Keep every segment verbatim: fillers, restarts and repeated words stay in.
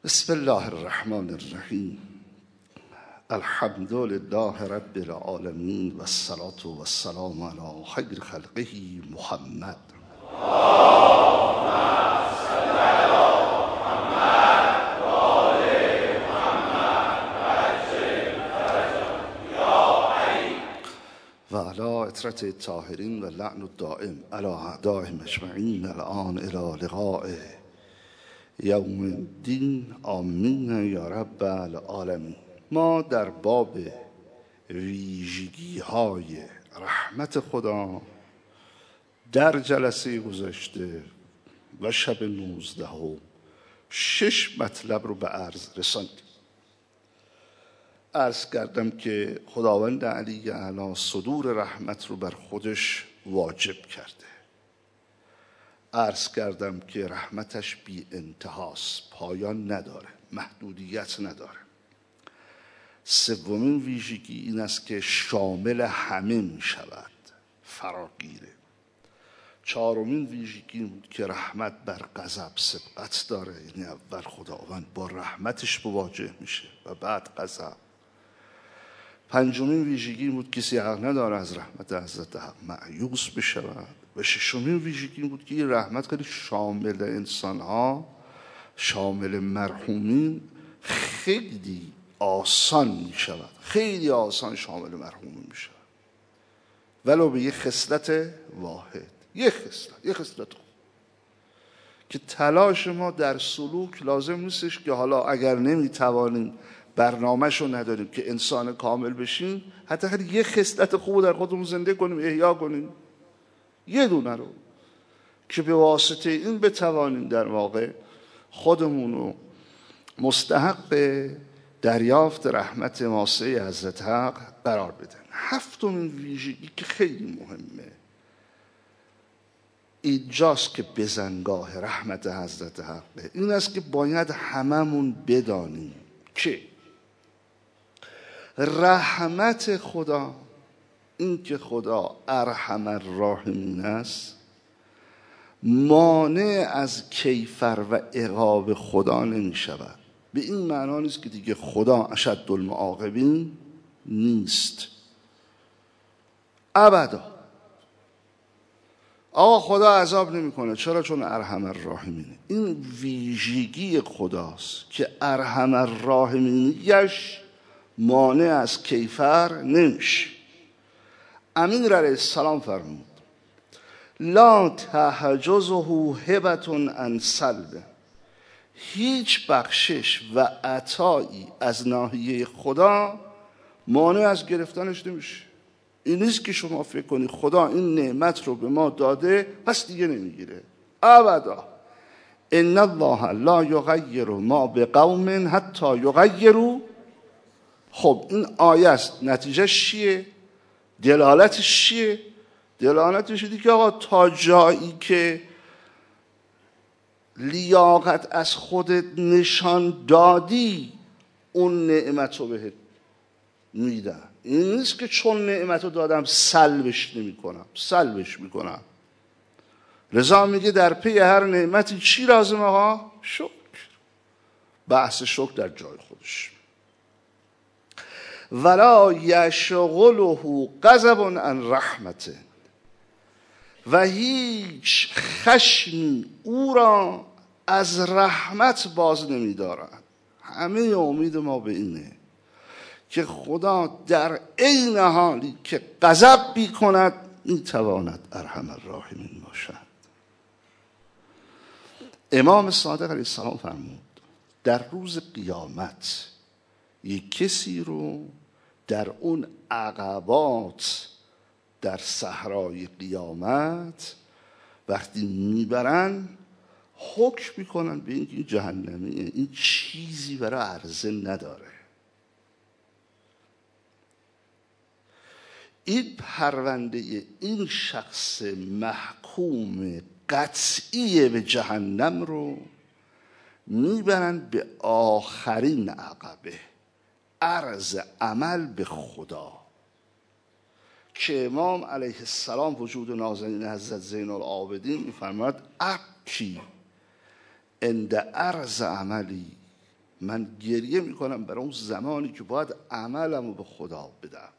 بسم الله الرحمن الرحیم. الحمد لله رب العالمین و الصلاة و السلام علی خیر خلقه محمد. و علی اطرت الطاهرین و لعن الدائم علی اعدائهم اجمعین الان الی لقاء یوم الدین. آمین یا رب العالمین. ما در باب ویژگی های رحمت خدا در جلسه گذشته و شب نوزده و شش مطلب رو به عرض رساندیم. عرض کردم که خداوند علی اعلی صدور رحمت رو بر خودش واجب کرده. عرض کردم که رحمتش بی انتهاست، پایان نداره، محدودیت نداره. سومین ویژگی این است که شامل همه می شود، فراگیره. چهارمین ویژگی بود که رحمت بر غضب سبقت داره، یعنی اول خداوند با رحمتش مواجه میشه و بعد غضب. پنجمین ویژگی بود کسی حق نداره از رحمت حضرت حق مایوس بشود. و ششمین ویژگی بود که این رحمت خیلی شامل انسان ها، شامل مرحومین، خیلی آسان می شود، خیلی آسان شامل مرحومین می شود، ولو به یک خصلت واحد، یک خصلت، یک خصلت خوب که تلاش ما در سلوک لازم نیستش که حالا اگر نمی توانیم برنامه‌شو نداریم که انسان کامل بشیم، حتی خیلی یک خصلت خوب در خودمون زنده کنیم، احیا کنیم، یه دونه رو، که به واسطه این بتوانیم در واقع خودمون رو مستحق دریافت رحمت واسعه حضرت حق قرار بدن. هفتمین ویژگی که خیلی مهمه اینجاست که بزنگاه رحمت حضرت حقه، این است که باید هممون بدانیم که رحمت خدا، این که خدا ارحم الراحمین است، مانع از کیفر و عقاب خدا نمی شود. به این معنا نیست که دیگه خدا اشد المعاقبین نیست، ابدا. آقا خدا عذاب نمی کنه، چرا؟ چون ارحم الراحمینه. این ویژگی خداست که ارحم الراحمینیش مانع از کیفر نمیشه. امین علیه السلام فرمود لا تحجزه هبة عن سلب. هیچ بخشش و عطایی از ناحیه خدا مانع از گرفتنش نمیشه. این نیست که شما فکر کنید خدا این نعمت رو به ما داده پس دیگه نمیگیره، ابدا. ان الله لا یغیر ما بقوم حتی یغیروا. خب این آیه است، نتیجهش چیه؟ دلالتش چیه؟ دلالتش اینه که آقا تا جایی که لیاقت از خودت نشان دادی اون نعمت رو بهت میدن. این نیست که چون نعمت رو دادم سلبش نمی کنم، سلبش میکنم. رضا میگه در پی هر نعمتی چی لازم آقا؟ شکر. بحث شکر در جای خودش. ولا یشغله غضب عن رحمته. و هیچ خشمی او را از رحمت باز نمی دارد. همه امید ما به اینه که خدا در عین حالی که غضب می کند می تواند ارحم الراحمین باشد. امام صادق علیه السلام فرمود در روز قیامت یک کسی رو در اون عقبات در صحرای قیامت وقتی میبرن حکم میکنن به اینکه این جهنمیه، این چیزی برای عرضه نداره. این پرونده این شخص محکوم قطعی به جهنم رو میبرن به آخرین عقبه، عرض عمل به خدا، که امام علیه السلام وجود نازنین حضرت زین العابدین میفرماید ابکی عند عرض عملی من گریه میکنم برای اون زمانی که باید عملمو به خدا بدم.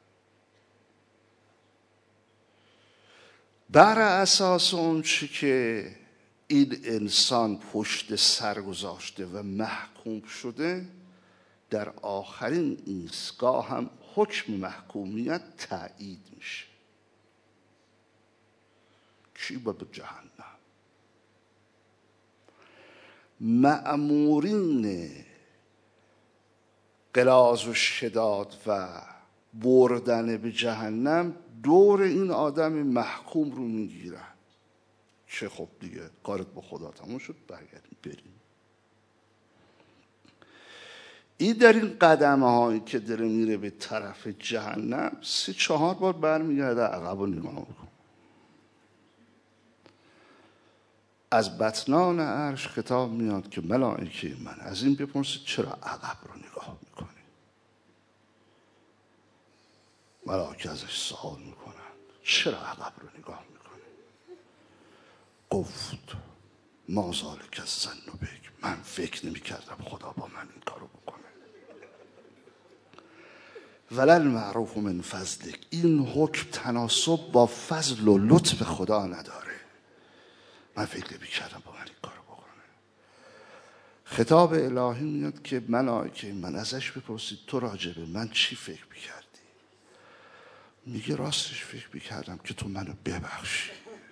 بر اساس اون چی که این انسان پشت سر گذاشته و محکوم شده، در آخرین ایستگاه هم حکم محکومیت تایید میشه. کی با به جهنم؟ مأمورین غلاظ و شداد و بردن به جهنم دور این آدم محکوم رو میگیرن چه خب دیگه کارت با خدا تموم شد، برگردیم بریم. این در این قدمه هایی که داره میره به طرف جهنم سه چهار بار برمیگرده عقب و نگاه میکنه. از بطنان عرش خطاب میاد که ملائکه من از این بپرسید چرا عقب رو نگاه میکنی؟ ملائکه ازش سوال میکنن چرا عقب رو نگاه میکنی؟ گفت ما ذالک الظن بک، من فکر نمیکردم خدا با من این کارو بکنه. ولل معروف من فضلک، این حکم تناسب با فضل و لطف خدا نداره، من فکر نمیکردم با من این کارو بکنه. خطاب الهی میاد که ملائکه من ازش بپرسید تو راجع به من چی فکر میکردی؟ میگه راستش فکر میکردم که تو منو ببخشی.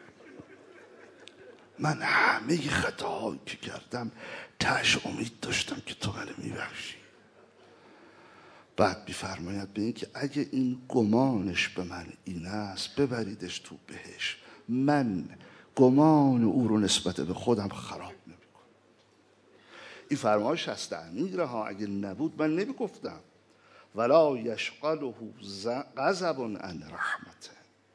من همه خطاهایی که کردم تهش امید داشتم که تو منو میبخشی. بعد میفرماید به این که اگه این گمانش به من این است ببریدش تو بهش، من گمان او رو نسبت به خودم خراب نمیکنم. این فرمایش هست امیره ها، اگه نبود من نمیگفتم. ولا یشغله غضب عن رحمته،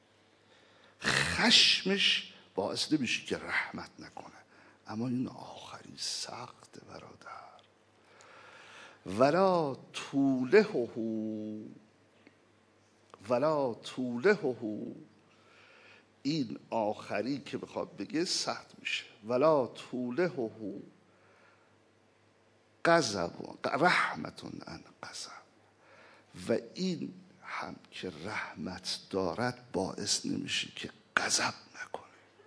خشمش باعث نمیشه که رحمت نکنه، اما این آخری سخت برادر. ولا طولهه ولا طولهه، این آخری که بخواد بگه سخت میشه. ولا طولهه غضب رحمتون عن غضب، و این هم که رحمت دارد باعث نمیشه که غضب نکنه.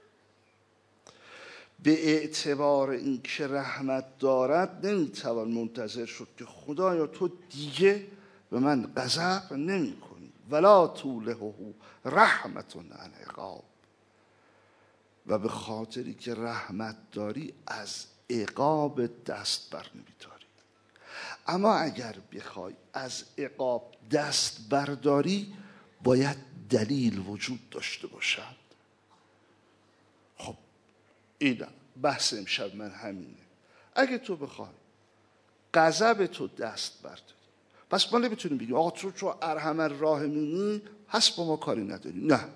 به اعتبار این که رحمت دارد نمیتوان منتظر شد که خدایا تو دیگه به من غضب نمی کنی. ولا طولهه رحمتون عن عقاب، و به خاطری که رحمت داری از عقاب دست بر نمیداری. اما اگر بخوای از عقاب دست برداری باید دلیل وجود داشته باشد. خب این بحث امشب من همینه. اگه تو بخوای غضب تو دست برداری، پس ما نمیتونیم بگیم آقا تو چون ارحم الراحمینی هست با ما کاری نداری. نه،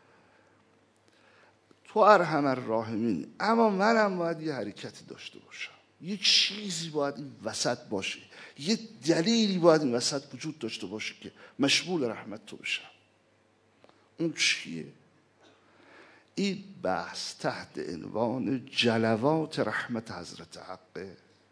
تو ارحم الراحمینی، اما منم باید یه حرکتی داشته باشم، یه چیزی باید این وسط باشه، یه دلیلی باید این وسط وجود داشته باشه که مشمول رحمت تو بشم. اون چیه؟ این بحث تحت عنوان جلوات رحمت حضرت حق،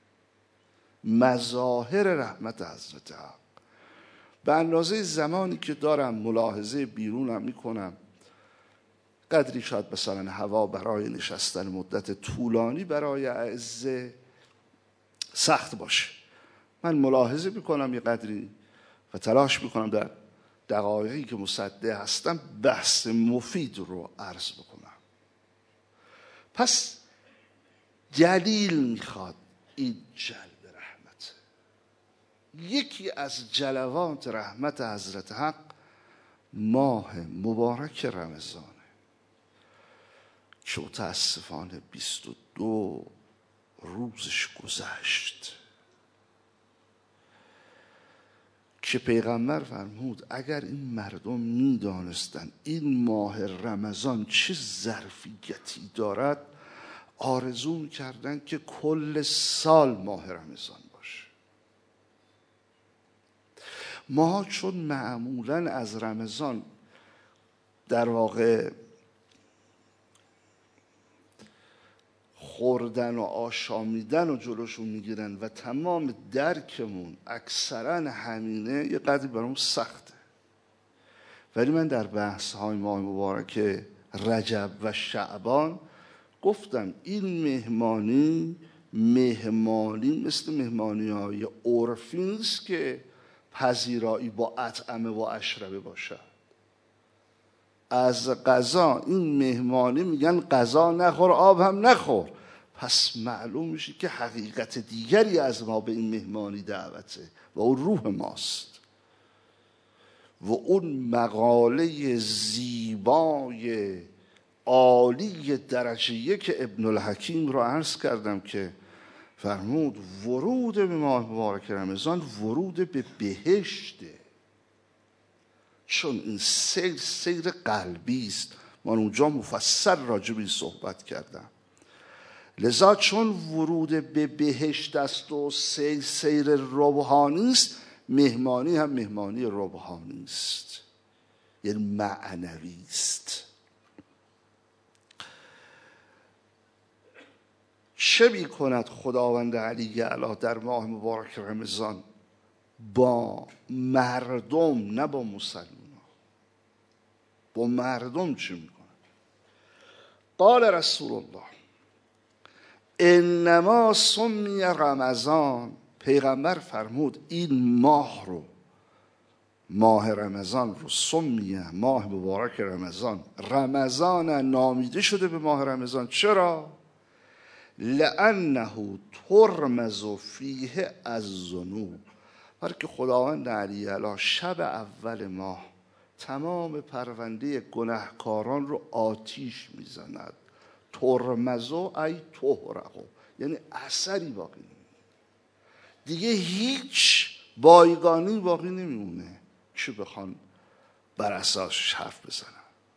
مظاهر رحمت حضرت حق. به اندازه زمانی که دارم ملاحظه بیرونم میکنم، قدری شاید مثلا هوا برای نشستن مدت طولانی برای اعزه سخت باشه، من ملاحظه میکنم یه قدری و تلاش میکنم در دقایقی که مصدع هستم بحث مفید رو عرض بکنم. پس دلیل میخواد این جلب رحمت. یکی از جلوات رحمت حضرت حق ماه مبارک رمضانه که متاسفانه بیست و دو روزش گذشت، که پیغمبر فرمود اگر این مردم میدانستند این ماه رمضان چه ظرفیتی دارد آرزو کردن که کل سال ماه رمضان باشه. ما چون معمولا از رمضان در واقع خوردن و آشامیدن و جلوشون میگیرن و تمام درکمون اکثرا همینه، یه قدری برامون سخته. ولی من در بحث های ماه مبارک رجب و شعبان گفتم این مهمانی مهمانی مثل مهمانی های عرفی نیست که پذیرایی با اطعمه و اشربه باشه. از غذا این مهمانی میگن غذا نخور آب هم نخور، پس معلوم میشه که حقیقت دیگری از ما به این مهمانی دعوته و اون روح ماست. و اون مقاله زیبای عالی درجه یک ابن الحکیم رو عرض کردم که فرمود ورود به ماه مبارک رمضان ورود به بهشته، چون این سیر سیر قلبی است. من اونجا مفصل راجع به این صحبت کردم. لذا چون ورود به بهشت است و سیر سیر روحانی است، مهمانی هم مهمانی روحانی است، یعنی معنوی است. چه می کند خداوند علی اعلی در ماه مبارک رمضان با مردم، نه با مسلمان، با مردم چه می کند؟ قال رسول الله انما سمی رمضان، پیغمبر فرمود این ماه رو، ماه رمضان رو، سمیه ماه مبارک رمضان، رمضان نامیده شده به ماه رمضان. چرا؟ لانه ترمز فیه الذنوب، برای که خداوند علی اعلی شب اول ماه تمام پرونده گناهکاران رو آتیش میزند. ترمزو ای تحرقو، یعنی اثری باقی نمیمونه دیگه، هیچ بایگانی باقی نمیمونه که بخوان بر اساسش حرف بزنن.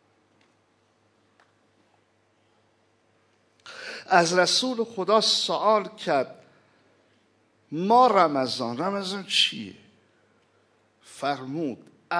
از رسول خدا سوال کرد ما رمضان، رمضان چیه؟ فرمود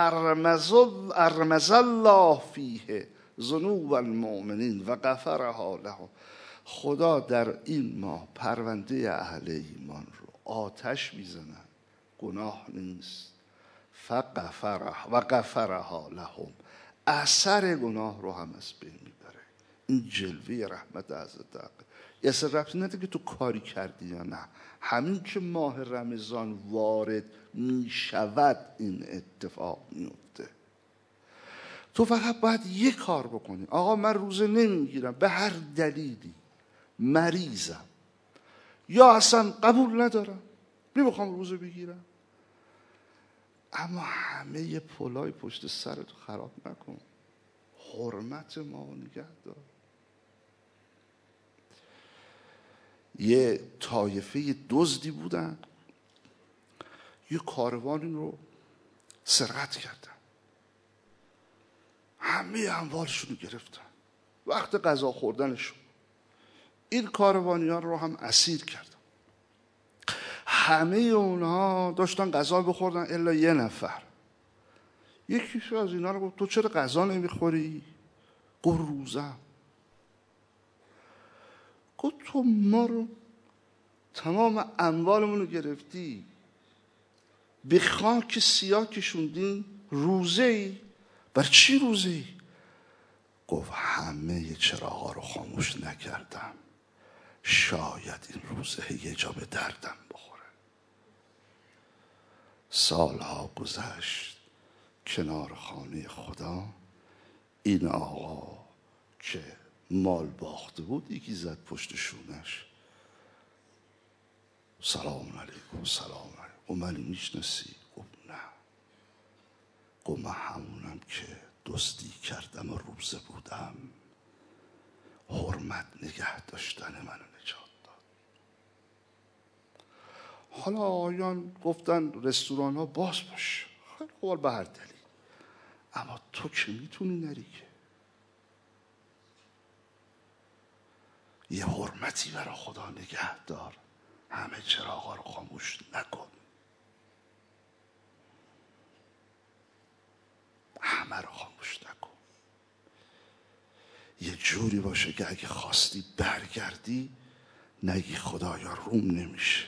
ارمز الله فیه ذنوب المؤمنین و غفرها لهم، خدا در این ماه پرونده اهل ایمان رو آتش میزنن، گناه نیست، فغفرها و غفرها لهم، اثر گناه رو هم از بین میبره. این جلوه رحمت حضرت حق. یه اصلا ربطی نداره که تو کاری کردی یا نه، همین که ماه رمضان وارد میشود این اتفاق میفته. تو فقط باید یک کار بکنی، آقا من روزه نمیگیرم به هر دلیلی، مریضم یا اصلا قبول ندارم، نمیخوام روزه بگیرم، اما همه پلای پشت سرتو خراب نکن، حرمت ما نگه دار. یه طایفه دزدی بودن، یه کاروانی رو سرقت کردن، همه اموالشون رو گرفتن. وقت غذا خوردنشون این کاروانیان رو هم اسیر کردن. همه اونها داشتن غذا بخوردن الا یه نفر. یکیش از اینا رو گفت تو چرا غذا نمیخوری؟ گفت روزم. گفت تو ما رو تمام اموالمون رو گرفتی، به خاک سیاه کشوندی، روزه ای؟ بر چی روزه ای؟ گفت همه چراغا رو خاموش نکردم، شاید این روزه یه جا به دردم بخوره. سالها گذشت، کنار خانه خدا این آقا که مال باخته بود یکی زد پشت شونش، سلام علیکم سلام علیکم. و منی میشناسی؟ گفت نه. گفت من همونم که دزدی کردم و روزه بودم، حرمت نگه داشتن منو نجات داد. حالا آیان گفتن رستوران ها باز باشه، خیلی خوب به هر دلیل، اما تو که میتونی نری که، یه حرمتی برای خدا نگه دار، همه چراغا رو خاموش نکن، همه رو خاموش نکن. یه جوری باشه که اگه خواستی برگردی نگی خدایا روم نمیشه.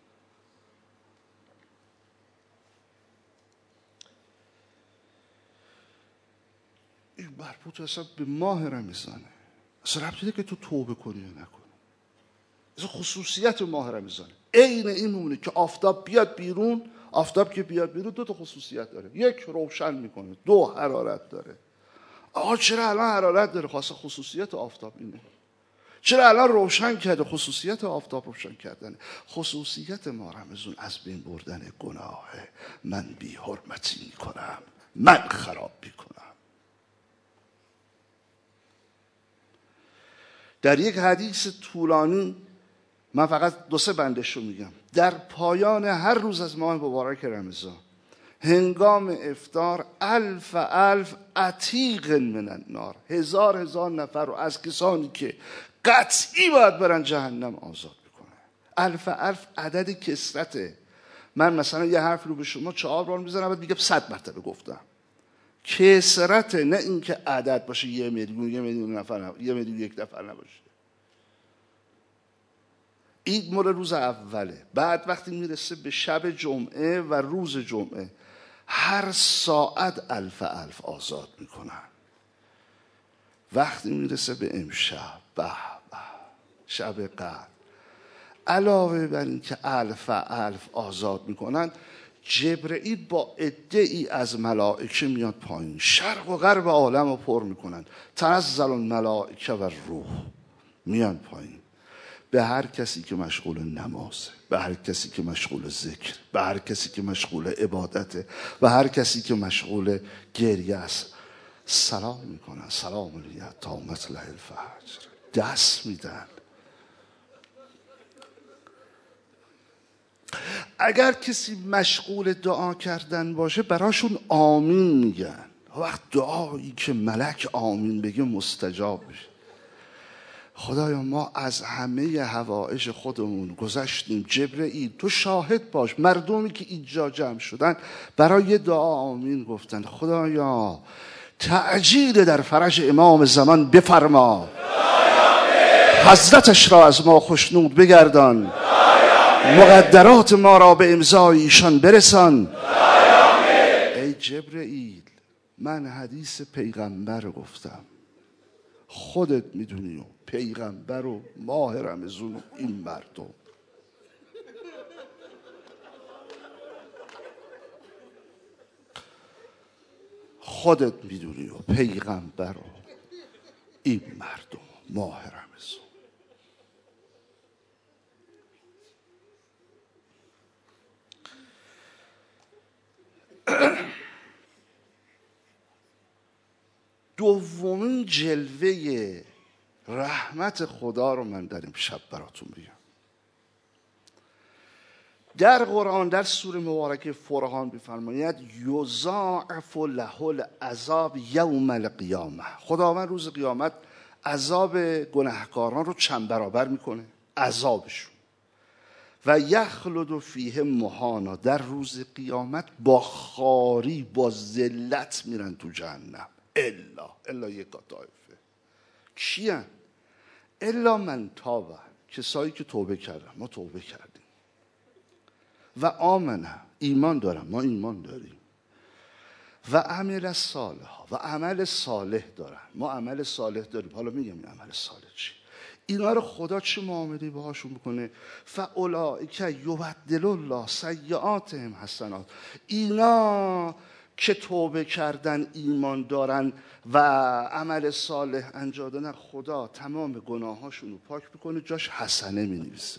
این مربوط اصلا به ماه رمضانه، اصلا ربطی داره که تو توبه کنی یا نکنی. اصلا خصوصیت ماه رمضانه. عین این مونه که آفتاب بیاد بیرون. آفتاب که بیاد بیرون دو تا خصوصیت داره. یک، روشن میکنه. دو، حرارت داره. آقا چرا الان حرارت داره؟ خاصه خصوصیت آفتاب اینه. چرا الان روشن کرده؟ خصوصیت آفتاب روشن کردنه. خصوصیت ماه رمضان از بین بردن گناهه. من بی حرمتی میکنم، من خراب میکنم. در یک حدیث طولانی، من فقط دو سه بندش رو میگم، در پایان هر روز از ماه مبارک رمضان هنگام افطار الف الف عتیق من النار، هزار هزار نفر رو از کسانی که قطعی باید برن جهنم آزاد میکنه. الف الف عدد کثرته. من مثلا یه حرف رو به شما چهار بار میزنم بعد میگم صد مرتبه گفتم. کثرته، نه اینکه عدد باشه یه میلیون یه میلیون نفر یه میلیون یک نفر نباشه. این مال روز اوله. بعد وقتی میرسه به شب جمعه و روز جمعه هر ساعت الف الف آزاد میکنن. وقتی میرسه به امشب، به به شب قدر، علاوه بر این که الف الف آزاد میکنن، جبرئیل با عده‌ای از ملائکه میاد پایین، شرق و غرب عالم رو پر میکنن. تنزل الملائکه و روح میان پایین به هر کسی که مشغول نمازه، به هر کسی که مشغول ذکر، به هر کسی که مشغول عبادته، به هر کسی که مشغول گریه است. سلام میکنن، سلام علیکم تا مطلع الفجر. دست میدن. اگر کسی مشغول دعا کردن باشه براشون آمین میگن. وقت دعایی که ملک آمین بگه مستجاب میشه. خدایا ما از همه حوائج خودمون گذشتیم. جبرئیل تو شاهد باش، مردمی که اینجا جمع شدن برای دعا آمین گفتن. خدایا تعجیل در فرج امام زمان بفرما، حضرتش را از ما خوشنود بگردان، مقدرات ما را به امضای ایشان برسان. ای جبرئیل، من حدیث پیغمبر گفتم، خودت میدونی و پیغمبر و ماه رمضان و این مردم. خودت میدونی و پیغمبر و این مردم و ماه رمضان. دومین جلوه رحمت خدا رو من در امشب براتون بگم. در قرآن در سوره مبارکه فرقان بفرماید یضاعف له العذاب یوم القیامه. خداوند روز قیامت عذاب گناهکاران رو چند برابر میکنه، عذابشون. و یخلد فیه مهانا، در روز قیامت با خاری با ذلت میرن تو جهنم. الا الا یک طایفه کیان؟ الا من تابه، کسایی که توبه کردن. ما توبه کردیم. و آمنه، ایمان دارم، ما ایمان داریم. و عمل صالح، و عمل صالح دارن، ما عمل صالح داریم. حالا میگم این عمل صالح چی؟ اینا رو خدا چه معاملی باهاشون بکنه؟ فاولئک یبدل الله سیئاتهم حسنات. اینا که توبه کردن، ایمان دارن و عمل صالح انجام دادن، خدا تمام گناهاشون رو پاک میکنه، جاش حسنه مینویسه.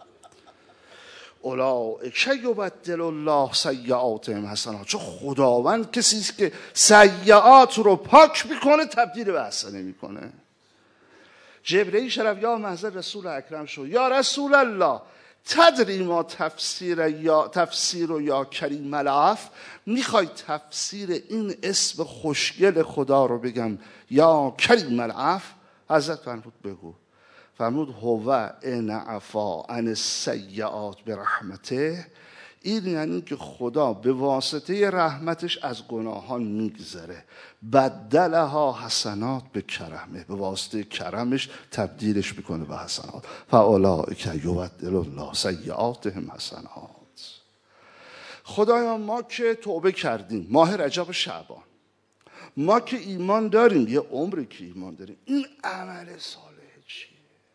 اولئک یبدل الله سیئاتهم حسنات. چون خداوند کسی است که سیئات رو پاک میکنه تبدیل به حسنه میکنه. جبرئیل شرف یا محضر رسول اکرم شد، یا رسول الله تدری ما تفسیر یا تفسیر و یا کریم العفو، میخوای تفسیر این اسم خوشگل خدا رو بگم یا کریم العفو؟ حضرت فرمود بگو. فرمود هو ان عفا عن السیئات برحمته این یعنی که خدا به واسطه رحمتش از گناهان میگذره، بدلها حسنات به کرمه، به واسطه کرمش تبدیلش میکنه به حسنات. فاولئک یبدل الله سیئاتهم حسنات. خدایا ما که توبه کردیم ماه رجب و شعبان، ما که ایمان داریم، یه عمری که ایمان داریم، این عمل صالح چیه؟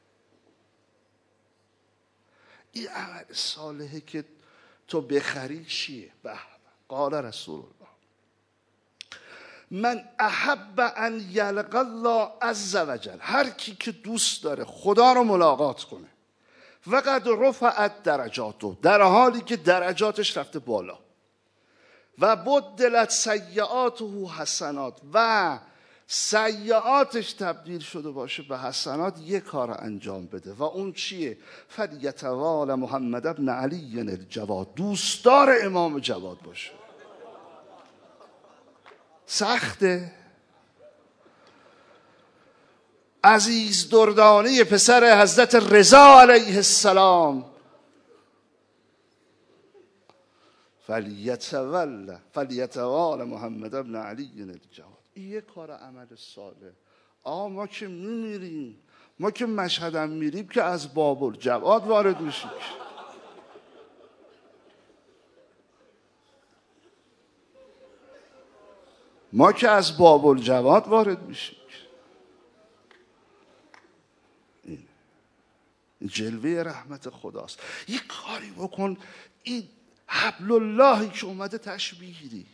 این عمل صالحه که تو بخری چیه؟ به قال رسول الله من احب ان یلقى الله عز وجل، هر کی که دوست داره خدا رو ملاقات کنه، وقد رفعت درجاته، در حالی که درجاتش رفته بالا، و بدلت سیئاته حسنات، و سیئاتش تبدیل شده باشه به حسنات، یک کار انجام بده و اون چیه؟ فلیتوال محمد ابن علی الجواد، دوستدار امام جواد باشه. سخته؟ عزیز دردانه پسر حضرت رضا علیه السلام، فلیتول فلیتوال محمد ابن علی الجواد، این یک کار عمل صالح. آقا ما که میمیریم، ما که مشهدم میریم که از باب الجواد وارد میشیم، ما که از باب الجواد وارد میشیم. این جلوه رحمت خداست. یک کاری بکن، این حبل اللهی که اومده تشبیهی.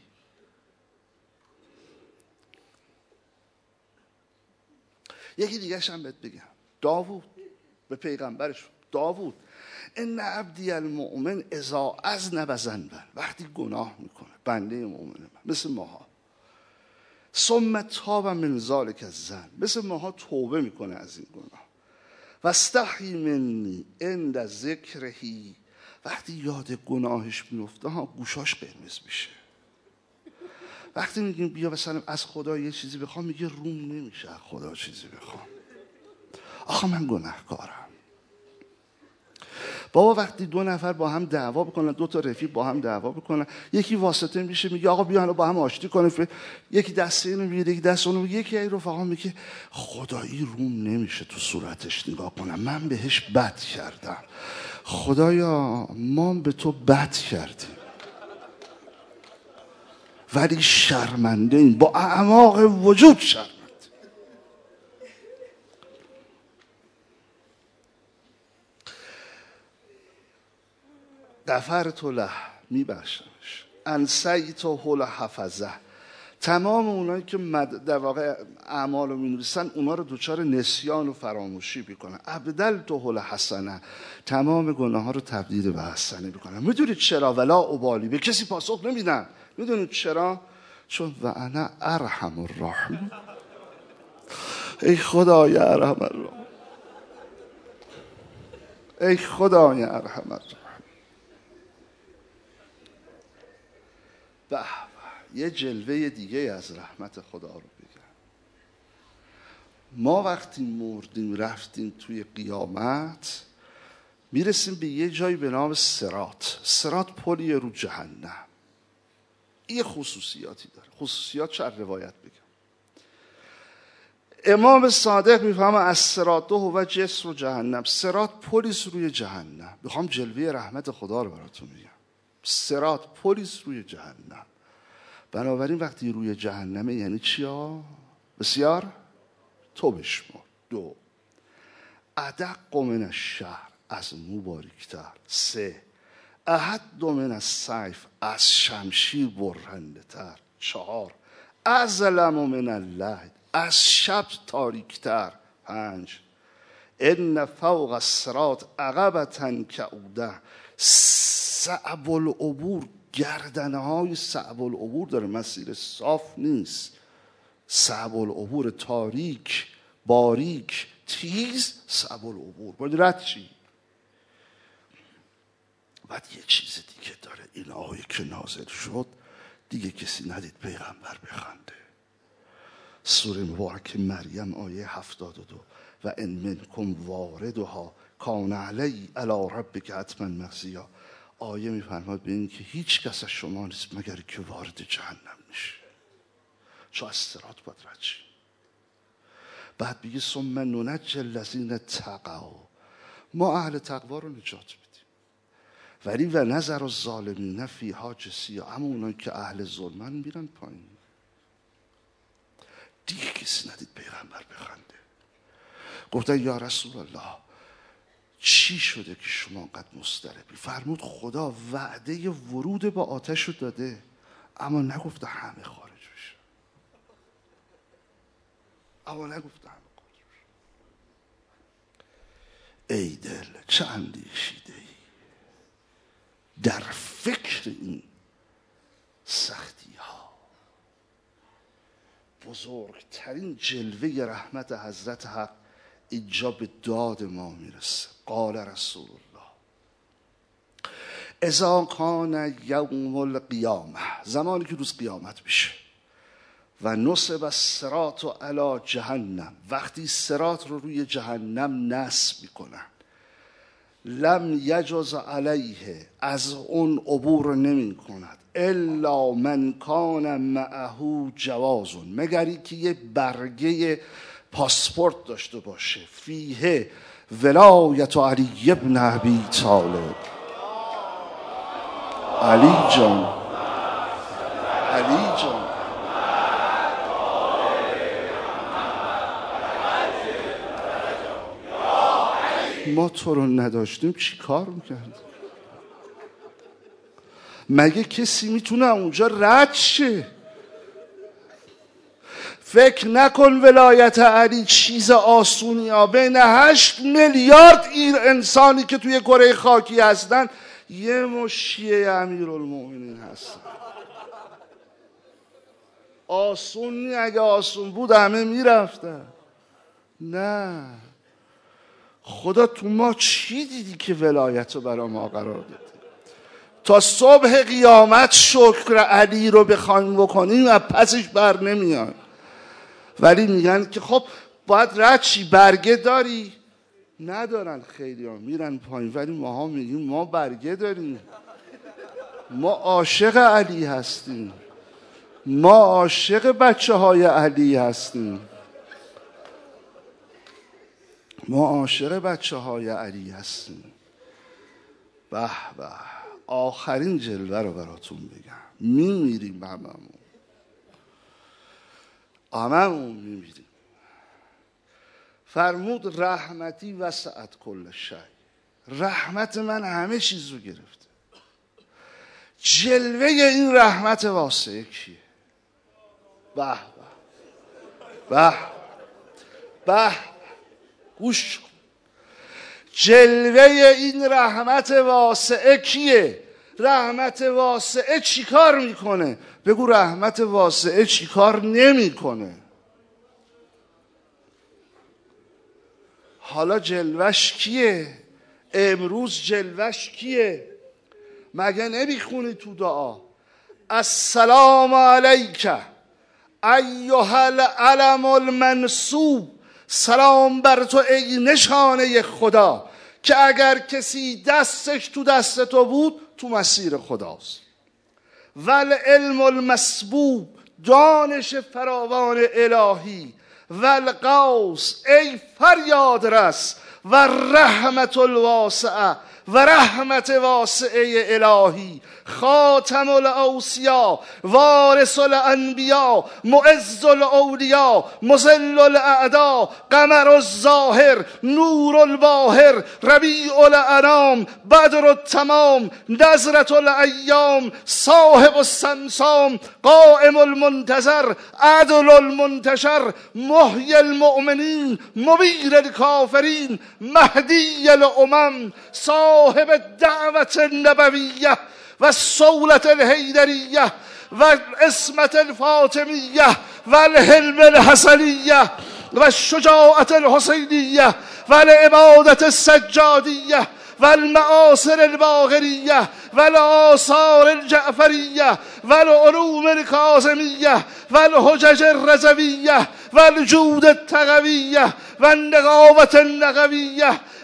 یکی دیگه هم بهت بگم، داوود به پیغمبرش، داوود ان عبدی المؤمن اذا اذنب ذنبا، وقتی گناه میکنه بنده مؤمنه مثل ماها، ثم تاب من ذلک الذنب، مثل ماها توبه میکنه از این گناه، و استحی منی عند ذکرهی، وقتی یاد گناهش میفته ها گوشاش قرمز میشه. وقتی میگیم بیا مثلا از خدا یه چیزی بخوام، میگه روم نمیشه از خدا چیزی بخوام، آخه من گناهکارم. بابا وقتی دو نفر با هم دعوا بکنن، دو تا رفیق با هم دعوا بکنن، یکی واسطه میشه میگه آقا بیا حالا با هم آشتی کنیم، یکی دست اینو میگیره یکی دست اونو، یکی این رفقا میگه خدایی روم نمیشه تو صورتش نگاه کنم، من بهش بد کردم، خدایا ما به تو بد کردیم ولی شرمنده این، با اعماق وجود شرمنده. غفرت له، میبخشمش، انسیته لحفظه، تمام اونایی که در واقع اعمال رو مینویسن اونا رو دوچار نسیان و فراموشی میکنن. ابدلته لحسنه، تمام گناه ها رو تبدیل به حسنه میکنن. میدونید چرا؟ ولا ابالی، به کسی پاسخ نمیدن. میدونید چرا؟ چون و انا ارحم الراحمین، ای خدای ارحم الراحمین، ای خدای ارحم الراحمین. به یه جلوه دیگه از رحمت خدا رو بگم. ما وقتی مردیم رفتیم توی قیامت، میرسیم به یه جایی به نام صراط. صراط پلی رو جهنم. این خصوصیاتی داره. خصوصیات چه روایت بگم. امام صادق میفهمه از صراط و جسر و جهنم. صراط پلیس روی جهنم. میخوام جلوه رحمت خدا رو براتون میگم. صراط پلیس روی جهنم. بنابراین وقتی روی جهنمه یعنی چیا؟ بسیار تو بشمار. دو، ادق من الشهر، از مو باریکتر. سه، احد من السیف، از شمشیر برنده تر. چهار، اظلم من الليل، از شب تاریکتر. پنج، ان فوق الصراط عقبة کعوده، صعب العبور، گردنه های صعب العبور داره، مسیر صاف نیست، صعب العبور، تاریک، باریک، تیز، صعب العبور، باید رد چی؟ بعد یه چیز دیگه داره، این آیه که نازل شد دیگه کسی ندید پیغمبر بخنده. سوره مبارک مریم آیه هفتاد و دو، و ان منکم واردها کان علی علی ربک حتما مقضیا. آیه میفرماد به این که هیچ کس از شما نیست مگر که وارد جهنم میشه، چون از صراط باید رد شی. بعد بگه ثم ننجی الذین اتقوا، ما اهل تقوا رو نجات میدیم، ولی و نظر الظالمین فیها جثیا، اما اونایی که اهل ظلمن میرن پایین. دیگه کسی ندید پیغمبر بخنده. گفتن یا رسول الله چی شده که شما انقدر مضطربی؟ فرمود خدا وعده ورود با آتش رو داده، اما نگفته همه خارج بشه، اما نگفته همه خارج بشه. ای دل چه اندیشیده ای در فکر این سختی ها. بزرگترین جلوه رحمت حضرت حق اینجا به داد ما میرسه. قال رسول الله اذا کان یوم القیامه، زمانی که روز قیامت بشه، و نصب الصراط علی جهنم، وقتی صراط رو روی جهنم نصب میکنن، لم یجز علیه، از اون عبور نمی کند، الا من کان معه جوازون، مگری که یه برگه پاسپورت داشته باشه، فیه ولایت علی ابن ابی طالب. علی جان، علی جان، ما تو رو نداشتیم چی کار میکرد؟ مگه کسی میتونه اونجا رد شه؟ فکر نکن ولایت علی چیز آسونی ها. بین هشت میلیارد این انسانی که توی کره خاکی هستن یه مشیه امیرالمومنین هستن. آسونی، اگه آسون بود همه میرفتن. نه، خدا تو ما چی دیدی که ولایت رو برای ما قرار داده؟ تا صبح قیامت شکر علی رو بخوایم بکنیم و پسش بر نمیان. ولی میگن که خب باید رد چی، برگه داری؟ ندارن، خیلی ها میرن پایین، ولی ما ها میگیم ما برگه داریم، ما عاشق علی هستیم، ما عاشق بچه های علی هستیم، ما عاشق بچه های علی هستیم. به به، آخرین جلوه رو براتون بگم، میمیریم هممون، هممون میمیریم. فرمود رحمتی وسعت کل شی، رحمت من همه چیز رو گرفته. جلوه این رحمت واسعه کیه؟ به به به، گوش کن. جلوه این رحمت واسعه کیه؟ رحمت واسعه چی کار میکنه؟ بگو رحمت واسعه چی کار نمیکنه؟ حالا جلوش کیه؟ امروز جلوش کیه؟ مگه نمیخونی تو دعا السلام علیک ایها العلم المنصوب، سلام بر تو ای نشانه خدا که اگر کسی دستش تو دست تو بود تو مسیر خداست. والعلم المسبوب، دانش فراوان الهی. والقوس، ای فریاد رس. و رحمت الواسعه، و رحمت واسعه الهی. خاتم الاوصیا، وارث الانبیا، معز الاولیا، مذل الاعدا، قمر الظاهر، نور الباهر، ربیع الانام، بدر التمام، نظرة الایام، صاحب السمسام، قائم المنتظر، عدل المنتشر، محی المؤمنین، مبیر الکافرین، مهدی الامم، صاحب الدعوة النبویه و الصولة الحیدریه و العصمة الفاطمیه و الحلم الحسنیه و الشجاعة الحسینیه و العبادة السجادیه و المعاصر الباقریه و الآثار الجعفریه و العلوم الکاظمیه و الحجج الرضویه و الجود التقویه و النقاوة النقویه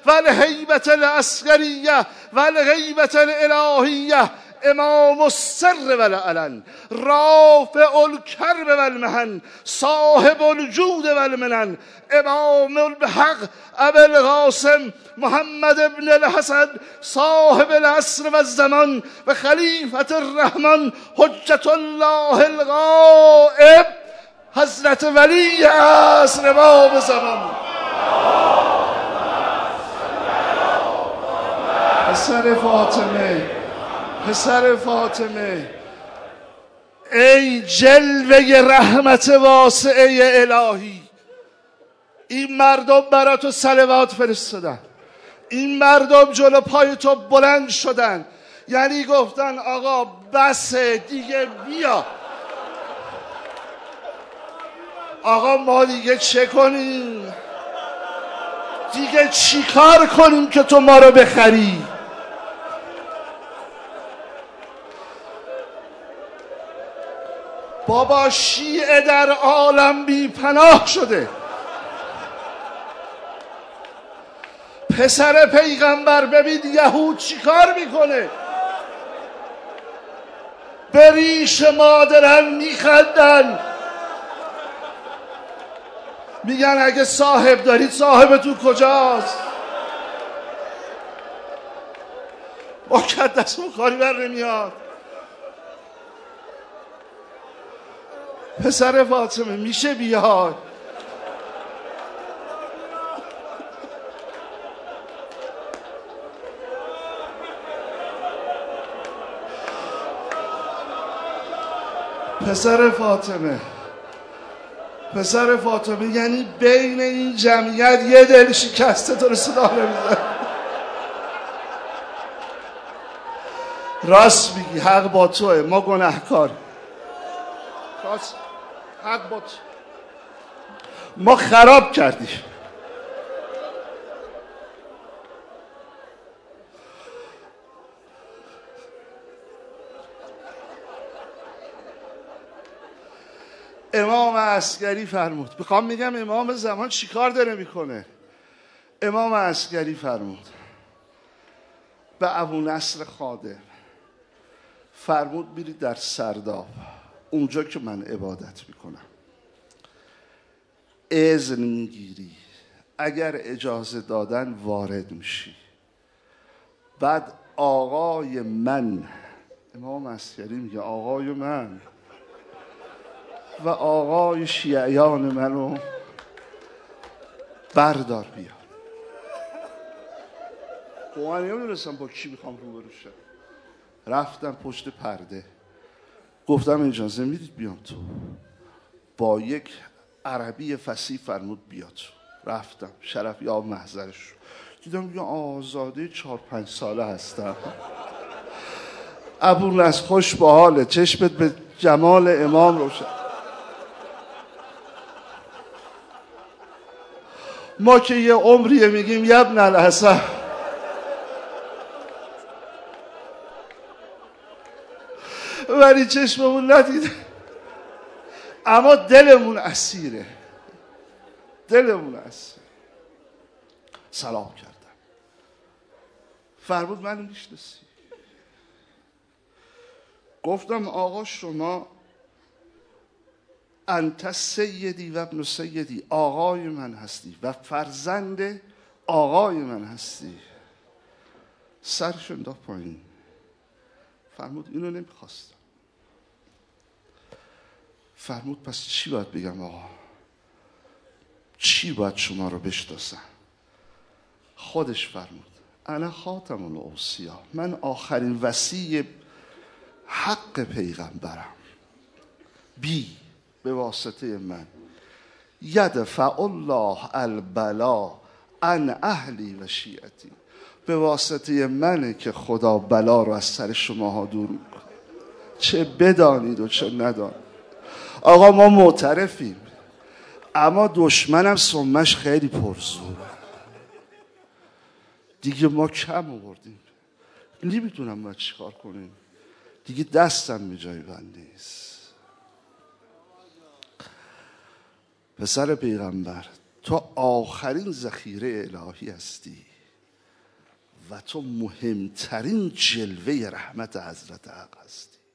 و الهیبة العسکریه و الهیبة الالهیه، امام السر والعلن، رافع الکرب والمحن، صاحب الجود والمنن، امام الحق ابو القاسم محمد ابن الحسن، صاحب العصر والزمان و خلیفة الرحمن، حجت الله الغائب، حضرت ولی عصر امام زمان. پسر فاطمه، پسر فاطمه، ای جلوه رحمت واسعه الهی، این مردم برای تو صلوات فرستادن، این مردم جلو پای تو بلند شدن، یعنی گفتن آقا بسه دیگه، بیا آقا ما دیگه چه کنیم، دیگه چی کار کنیم که تو ما رو بخری. بابا شیعه در عالم بی پناه شده، پسر پیغمبر ببین یهود چی کار میکنه، به ریش مادرن میخندن، میگن اگه صاحب دارید صاحب تو کجاست؟ مقدسمون کاری بر نمیاد. پسر فاطمه میشه بیاد؟ پسر فاطمه، پسر فاطمه، یعنی بین این جمعیت یه دل شکسته تو رو صدا نمیزن. راست میگی، حق با توه، ما گناهکار، راست، حق با تو، ما خراب کردیم. امام عسکری فرمود، میخوام میگم امام زمان چیکار داره میکنه. امام عسکری فرمود به ابو نصر خادم، فرمود برید در سرداب، اونجا که من عبادت میکنم، اذن میگیری، اگر اجازه دادن وارد میشی. بعد آقای من، امام عسکری میگه آقای من و آقای شیعیان منو بردار بیا. من نمیدونستم با کی میخوام روبرو شم. رفتم پشت پرده، گفتم اجازه میدید بیام تو؟ با یک عربی فصیح فرمود بیا تو. رفتم، شرف یا محضرش دیدم یه آزاده چهار پنج ساله هستم. ابو نصر خوش به حاله، چشمت به جمال امام روشن. ما که یه عمریه میگیم یبن الحسن، ولی چشممون ندیده، اما دلمون اسیره، دلمون اسیره. سلام کردم، فرمود منو میشناسی؟ گفتم آقا شما انت سیدی و ابن سیدی، آقای من هستی و فرزند آقای من هستی. سرش انداخت پایین، فرمود اینو نمیخواستم. فرمود پس چی باید بگم آقا؟ چی باید شما رو بشناسم؟ خودش فرمود انا خاتم الاوصیا، من آخرین وصی حق پیغمبرم، بی به واسطه من یدفع الله البلا عن اهلی و شیعتی، به واسطه منه که خدا بلا رو از سر شماها دور میکنه، چه بدانید و چه ندانید. آقا ما معترفیم، اما دشمنم سمش خیلی پرزور، دیگه ما کم آوردیم، نمیدونم باید چیکار کنیم، دیگه دستم به جای بند نیست. پسر پیغمبر، تو آخرین ذخیره الهی هستی، و تو مهمترین جلوه رحمت حضرت حق هستی.